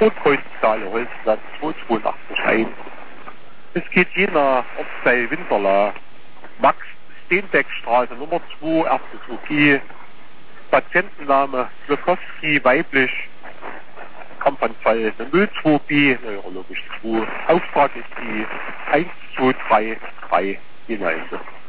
Todkreuzzahl Holzplatz 282 Es geht jener Ortsteil Winterla, Max-Steenbeck-Straße Nummer 2, erstes OG, Patientenname Slokowski, weiblich, Kampfanfall 02B, neurologisch 2. Auftrag ist die 1233 Hinweise.